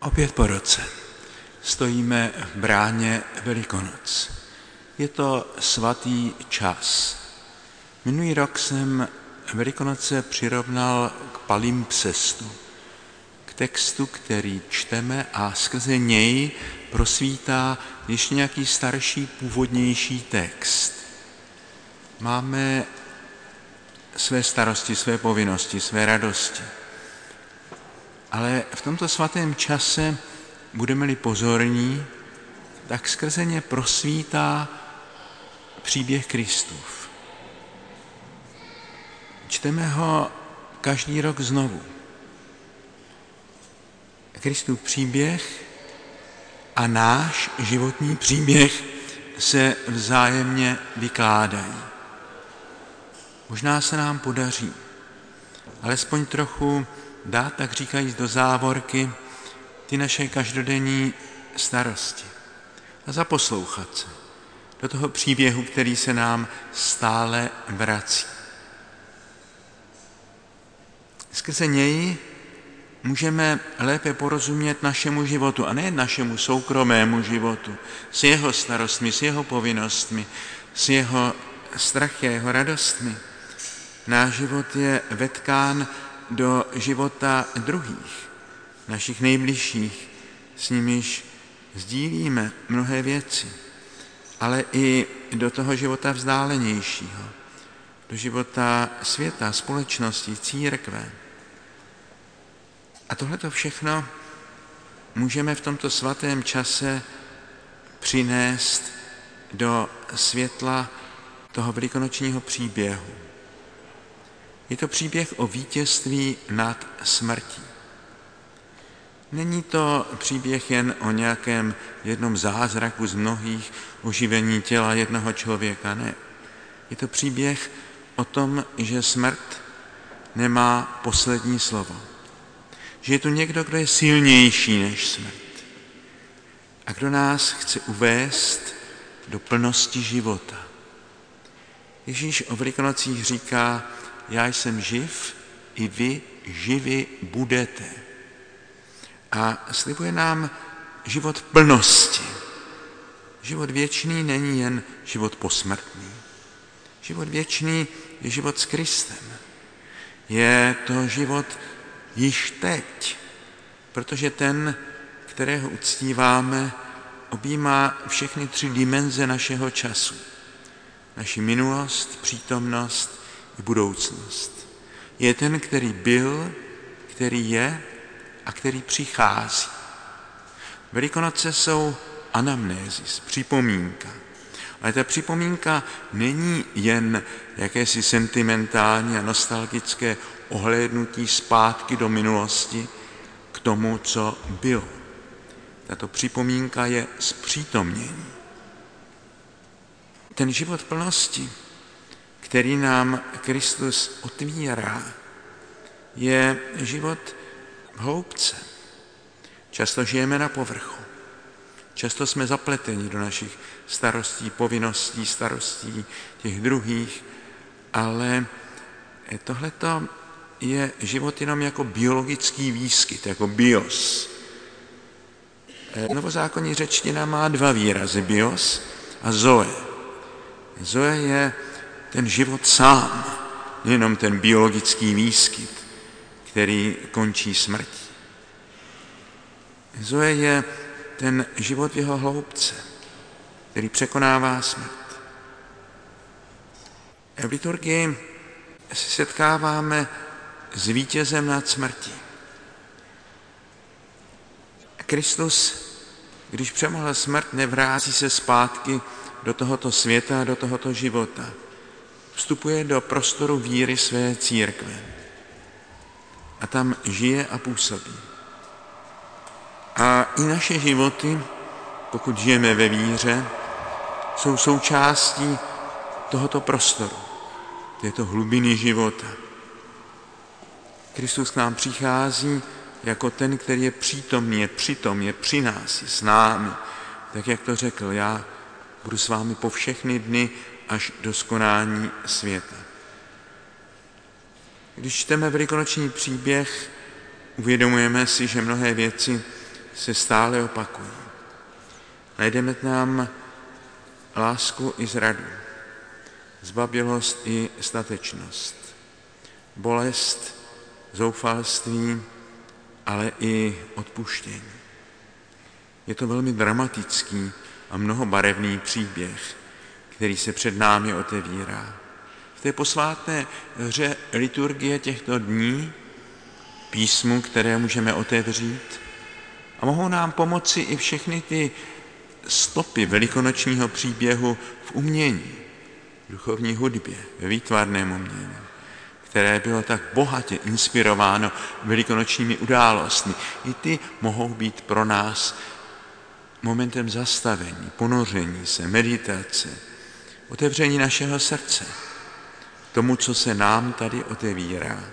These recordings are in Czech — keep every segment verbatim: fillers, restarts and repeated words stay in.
Opět po roce stojíme v bráně Velikonoc. Je to svatý čas. Minulý rok jsem Velikonoce přirovnal k palimpsestu, k textu, který čteme a skrze něj prosvítá ještě nějaký starší, původnější text. Máme své starosti, své povinnosti, své radosti. Ale v tomto svatém čase, budeme-li pozorní, tak skrze ně prosvítá příběh Kristův. Čteme ho každý rok znovu. Kristův příběh a náš životní příběh se vzájemně vykládají. Možná se nám podaří alespoň trochu dát, tak říkajíc, do závorky ty naše každodenní starosti a zaposlouchat se do toho příběhu, který se nám stále vrací. Skrze něj můžeme lépe porozumět našemu životu, a ne našemu soukromému životu, s jeho starostmi, s jeho povinnostmi, s jeho strachy a jeho radostmi. Náš život je vetkán do života druhých, našich nejbližších, s nimiž sdílíme mnohé věci, ale i do toho života vzdálenějšího, do života světa, společnosti, církve. A tohleto všechno můžeme v tomto svatém čase přinést do světla toho velikonočního příběhu. Je to příběh o vítězství nad smrtí. Není to příběh jen o nějakém jednom zázraku z mnohých, oživení těla jednoho člověka, ne. Je to příběh o tom, že smrt nemá poslední slovo. Že je tu někdo, kdo je silnější než smrt. A kdo nás chce uvést do plnosti života. Ježíš o Velikonocích říká: já jsem živ, i vy živi budete. A slibuje nám život plnosti. Život věčný není jen život posmrtný. Život věčný je život s Kristem. Je to život již teď, protože ten, kterého uctíváme, objímá všechny tři dimenze našeho času. Naši minulost, přítomnost i budoucnost. Je ten, který byl, který je a který přichází. Velikonoce jsou anamnézis, připomínka. Ale ta připomínka není jen jakési sentimentální a nostalgické ohlédnutí zpátky do minulosti k tomu, co bylo. Tato připomínka je zpřítomnění. Ten život plnosti, který nám Kristus otvírá, je život v hloubce. Často žijeme na povrchu. Často jsme zapleteni do našich starostí, povinností, starostí těch druhých, ale tohleto je život jenom jako biologický výskyt, jako bios. Novozákonní řečtina má dva výrazy, bios a zoe. Zoe je ten život sám, nejenom ten biologický výskyt, který končí smrtí. Zoe je ten život v jeho hloubce, který překonává smrt. V liturgii se setkáváme s vítězem nad smrtí. Kristus, když přemohl smrt, nevrátí se zpátky do tohoto světa, do tohoto života. Vstupuje do prostoru víry své církve. A tam žije a působí. A i naše životy, pokud žijeme ve víře, jsou součástí tohoto prostoru, této hlubiny života. Kristus k nám přichází jako ten, který je přítomný, je přitom, je při nás, je s námi. Tak jak to řekl, já budu s vámi po všechny dny až do skonání světa. Když čteme velikonoční příběh, uvědomujeme si, že mnohé věci se stále opakují. Najdeme tam lásku i zradu, zbabělost i statečnost, bolest, zoufalství, ale i odpuštění. Je to velmi dramatický a mnohobarevný příběh, který se před námi otevírá. V té posvátné hře liturgie těchto dní, písmu, které můžeme otevřít, a mohou nám pomoci i všechny ty stopy velikonočního příběhu v umění, v duchovní hudbě, ve výtvarném umění, které bylo tak bohatě inspirováno velikonočními událostmi. I ty mohou být pro nás momentem zastavení, ponoření se, meditace, otevření našeho srdce tomu, co se nám tady otevírá.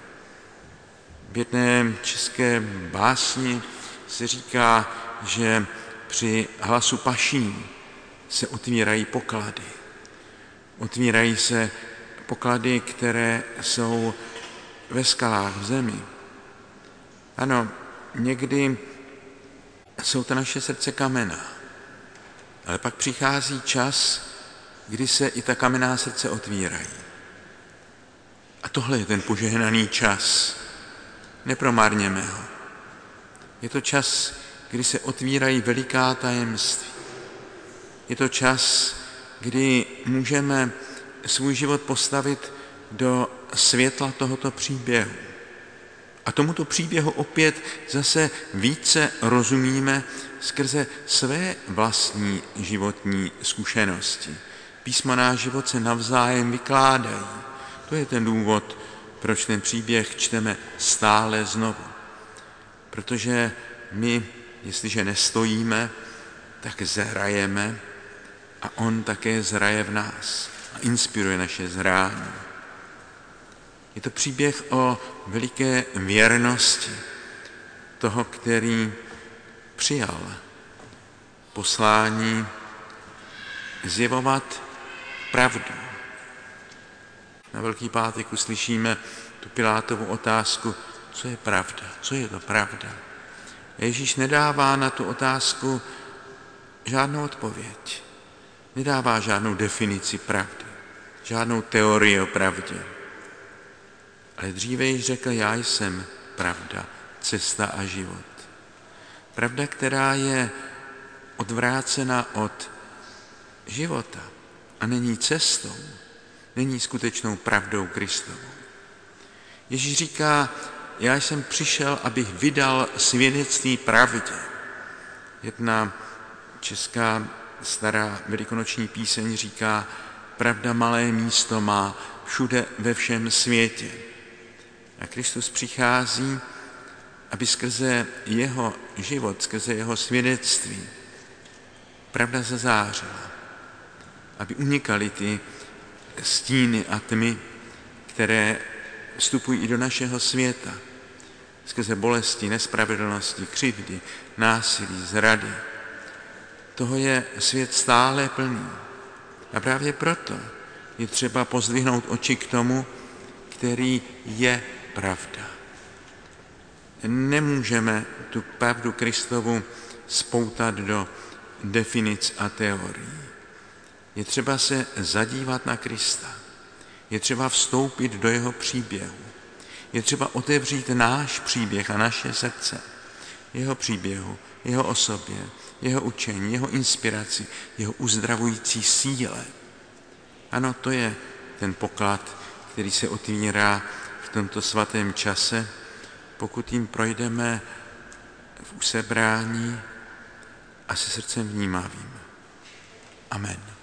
V jedné české básni se říká, že při hlasu paší se otvírají poklady. Otvírají se poklady, které jsou ve skalách, v zemi. Ano, někdy jsou to naše srdce kamenná, ale pak přichází čas, kdy se i ta kamenná srdce otvírají. A tohle je ten požehnaný čas. Nepromarněme ho. Je to čas, kdy se otvírají veliká tajemství. Je to čas, kdy můžeme svůj život postavit do světla tohoto příběhu. A tomuto příběhu opět zase více rozumíme skrze své vlastní životní zkušenosti. Písma náš život se navzájem vykládají. To je ten důvod, proč ten příběh čteme stále znovu. Protože my, jestliže nestojíme, tak zhrajeme a on také zhraje v nás a inspiruje naše zhrání. Je to příběh o veliké věrnosti toho, který přijal poslání zjevovat pravdu. Na Velký pátek uslyšíme tu Pilátovu otázku, co je pravda, co je to pravda. A Ježíš nedává na tu otázku žádnou odpověď. Nedává žádnou definici pravdy, žádnou teorii o pravdě. Ale dříve již řekl, já jsem pravda, cesta a život. Pravda, která je odvrácena od života a není cestou, není skutečnou pravdou Kristovou. Ježíš říká, já jsem přišel, abych vydal svědectví pravdě. Jedna česká stará velikonoční píseň říká, pravda malé místo má všude ve všem světě. A Kristus přichází, aby skrze jeho život, skrze jeho svědectví pravda zazářila, aby unikaly ty stíny a tmy, které vstupují i do našeho světa, skrze bolesti, nespravedlnosti, křivdy, násilí, zrady. Toho je svět stále plný. A právě proto je třeba pozdvihnout oči k tomu, který je pravda. Nemůžeme tu pravdu Kristovu spoutat do definic a teorií. Je třeba se zadívat na Krista. Je třeba vstoupit do jeho příběhu. Je třeba otevřít náš příběh a naše srdce. Jeho příběhu, jeho osobě, jeho učení, jeho inspiraci, jeho uzdravující síle. Ano, to je ten poklad, který se otvírá v tomto svatém čase, pokud jim projdeme v usebrání a se srdcem vnímavým. Amen.